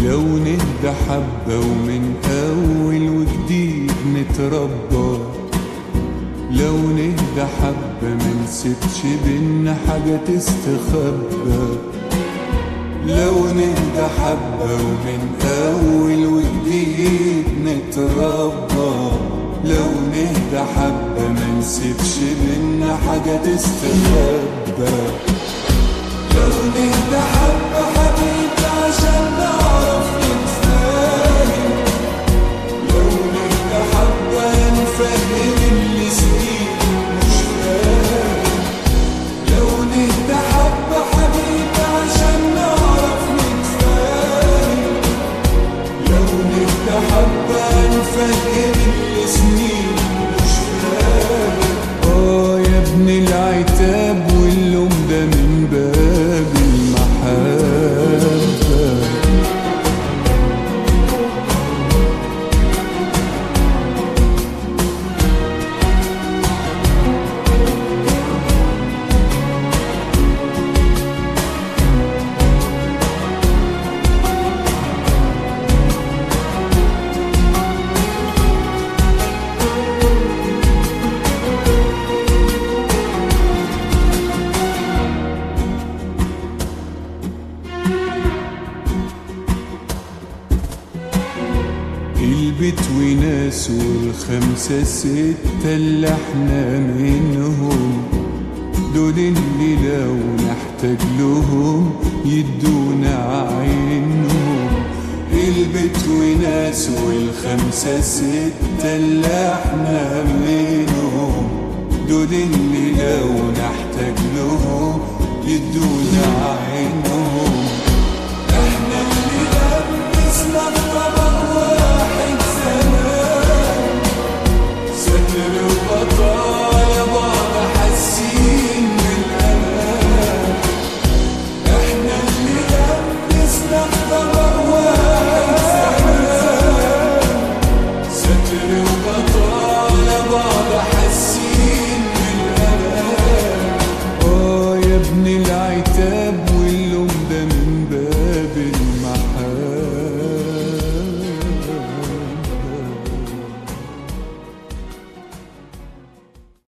لو نهدى حبة ومن أول وجديد نتربى، لو نهدى حبة منسيبش بينا حاجة تستخبى، لو نهدى حبة ومن أول وجديد نتربى، لو نهدى حبة منسيبش بينا حاجة تستخبى، لو نهدى حبة حبيبي عشان نعرف نتفاهم، لو نهدى حبة نفهم اللي سنين مش فاهم، لو نهدى حبة حبيبي عشان نعرف نتفاهم، لو نهدى حبة نفهم اللي سنين مش فاهم. يا ابن العتاب واللوم ده من باب المحبة. البيت وناس والخمسة ستة اللي احنا منهم، دول اللي لو نحتاج لهم يدونا عينهم. البيت وناس والخمسة ستة اللي احنا منهم، دول اللي لو نحتاج لهم يدونا عينهم.